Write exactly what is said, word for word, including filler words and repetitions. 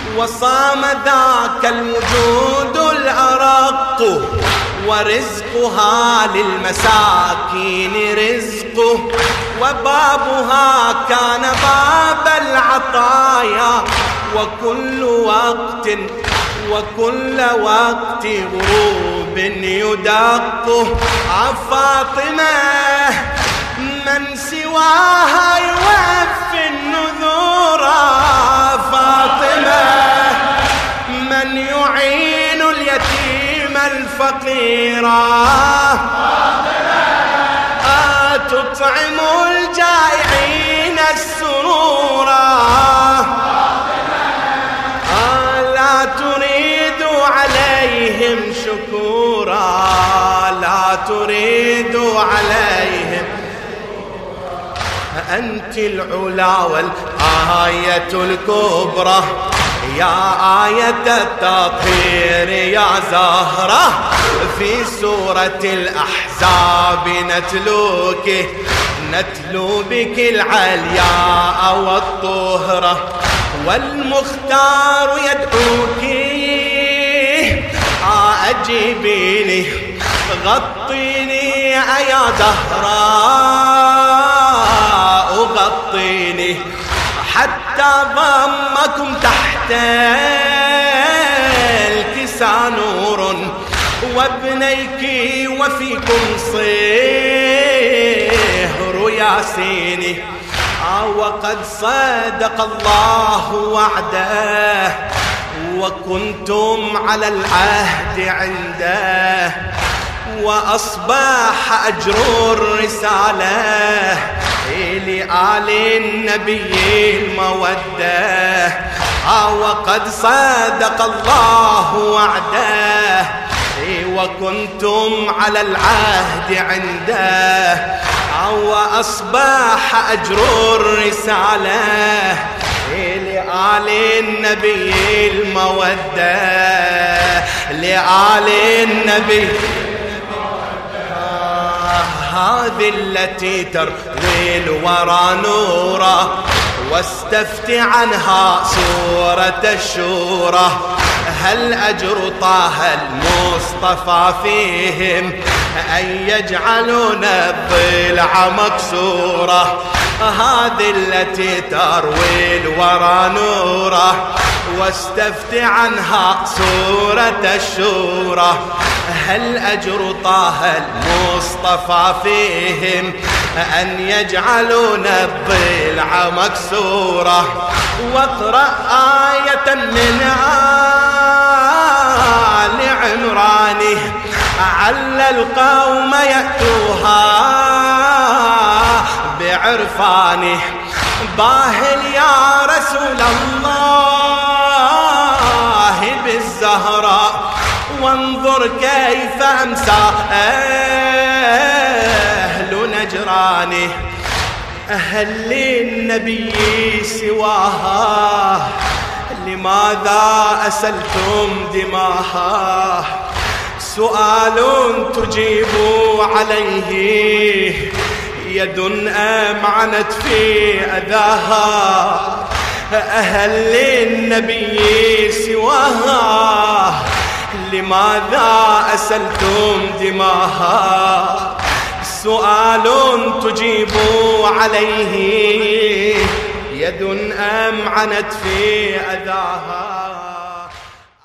وصام ذاك الوجود الأرق، ورزقها للمساكين رزقه، وبابها كان باب العطايا، وكل وقت وكل وقت غروب يدقه. عفاطمة من سواها يوفي النذور، فاطمة من يعين اليتيم الفقيرا، آه تطعم الجائعين السرورا، آه لا تريد عليهم شكورا، لا تريد عليهم. أنت العلا والآية الكبرى، يا آية التطهير يا زهرة، في سورة الأحزاب نتلوك نتلو بك العلياء والطهرة، والمختار يدعوك أجيبيني غطيني يا زهراء، غطيني حتى ضمكم تحت الكسى نور، وابنيك وفيكم صهر ياسيني. وقد صدق الله وعده، وكنتم على العهد عنده، وأصبح أجر الرسالة لآل النبي المودة. وقد صدق الله وعده، وكنتم على العهد عنده، وأصبح أجر الرسالة لآل النبي المودة، لآل النبي. هذه التي تروي الورى نورا، واستفت عنها سورة الشورى. هل أجر طه المصطفى فيهم أن يجعلون الضلع مكسورة؟ هذه التي تروي الورى نورا، واستفت عنها سورة الشورى. هل أجر طه المصطفى فيهم أن يجعلون الضلع مكسورة؟ واقرأ آية من آل عمران، عل القوم يأتوها بعرفانه. باهل يا رسول الله بالزهراء، وانظر كيف أمسى أهل نجرانه. هل للنبي سواها؟ لماذا أسلتم دماها؟ سؤال تجيب عليه يد أمعنت في أذاها. هل للنبي سواها؟ لماذا أسلتم دماها؟ سؤال تجيب عليه يد أمعنت في أذاها.